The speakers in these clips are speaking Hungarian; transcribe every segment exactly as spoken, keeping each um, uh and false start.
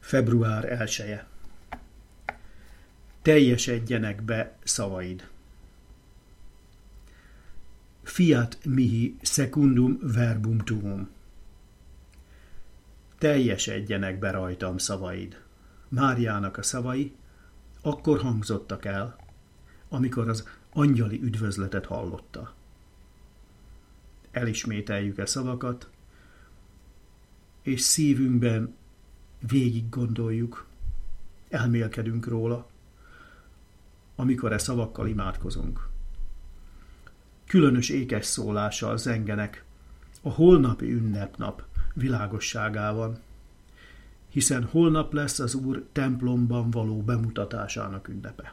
február elseje. Teljesedjenek be szavaid. Fiat mihi secundum verbum tuum. Teljesedjenek be rajtam szavaid. Máriának a szavai akkor hangzottak el, amikor az angyali üdvözletet hallotta. Elismételjük e szavakat, és szívünkben végig gondoljuk, elmélkedünk róla, amikor e szavakkal imádkozunk. Különös ékes szólással zengenek a holnapi ünnepnap világosságában, hiszen holnap lesz az Úr templomban való bemutatásának ünnepe.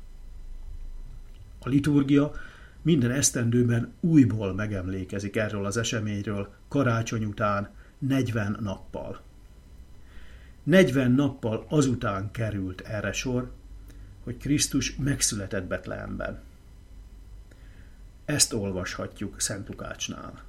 A liturgia minden esztendőben újból megemlékezik erről az eseményről karácsony után negyven nappal. negyven nappal azután került erre sor, hogy Krisztus megszületett Betlehemben. Ezt olvashatjuk Szent Lukácsnál.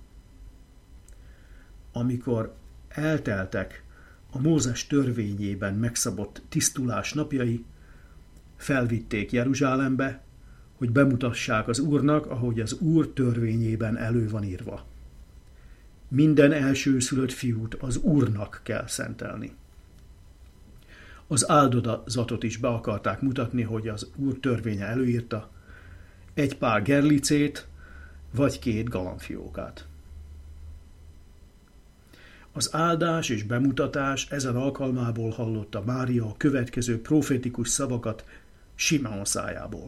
Amikor elteltek a Mózes törvényében megszabott tisztulás napjai, felvitték Jeruzsálembe, hogy bemutassák az Úrnak, ahogy az Úr törvényében elő van írva. Minden elsőszülött fiút az Úrnak kell szentelni. Az áldozatot is be akarták mutatni, hogy az Úr törvénye előírta, egy pár gerlicét, vagy két galambfiókát. Az áldás és bemutatás ezen alkalmából hallotta Mária a következő profétikus szavakat Simeon szájából.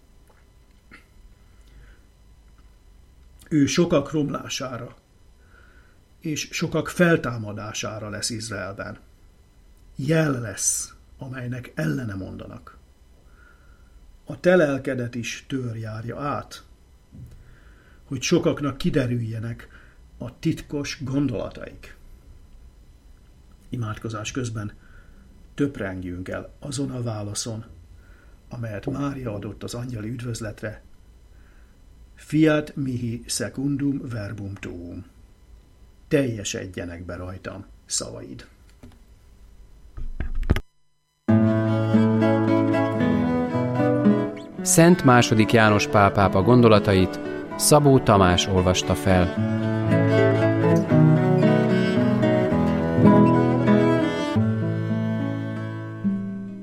Ő sokak romlására és sokak feltámadására lesz Izraelben. Jel lesz, amelynek ellene mondanak. A te lelkedet is tör járja át, hogy sokaknak kiderüljenek a titkos gondolataik. Imádkozás közben töprengjünk el azon a válaszon, amelyet Mária adott az angyali üdvözletre. Fiat mihi secundum verbum tuum. Teljesedjenek be rajtam szavaid. Szent második János Pál pápa gondolatait Szabó Tamás olvasta fel.